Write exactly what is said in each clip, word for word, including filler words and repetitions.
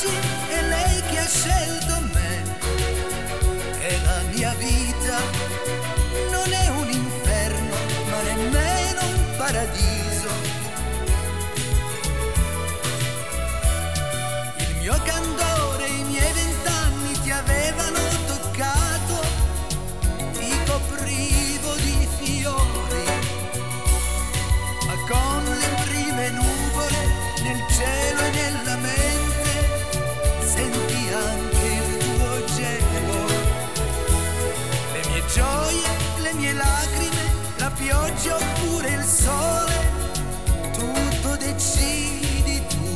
farci, è lei che ha scelto me. E la mia vita non è un inferno, ma nemmeno un paradiso. Il mio candore, i miei vent'anni ti avevano toccato, ti coprivo di fiori, ma con le prime nuvole nel cielo e nella mente senti anche il tuo gelo. Le mie gioie, le mie lacrime, la pioggia oppure il sole, tutto decidi tu.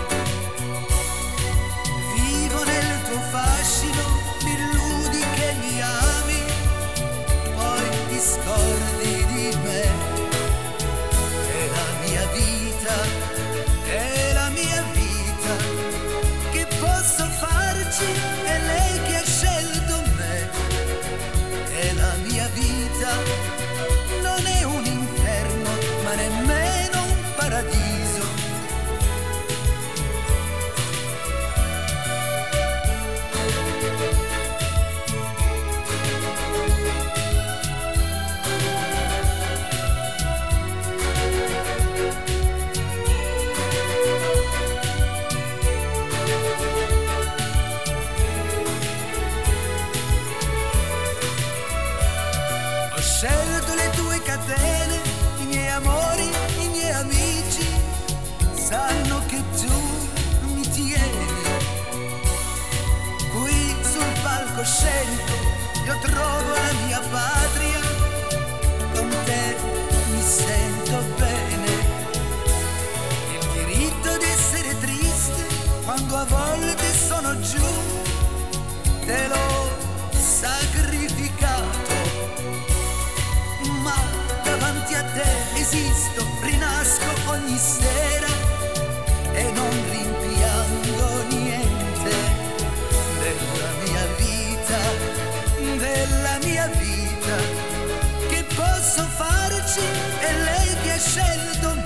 Vivo nel tuo fascino, mi illudi che mi ami, poi ti scordi di me. È la mia vita, è la mia vita, che posso farci, è lei che ha scelto me. È la mia vita, non è un inferno, ma nemmeno un paradiso. Ho scelto le tue catene, i miei amori, i miei amici sanno che tu mi tieni. Qui sul palcoscenico io trovo la mia patria, con te mi sento bene. Il diritto di essere triste quando a volte sono giù, te l'ho sacrificato. Ma davanti a te esisto, rinasco ogni sera e non rimpiango niente della mia vita, della mia vita. Che posso farci? È lei che ha scelto me.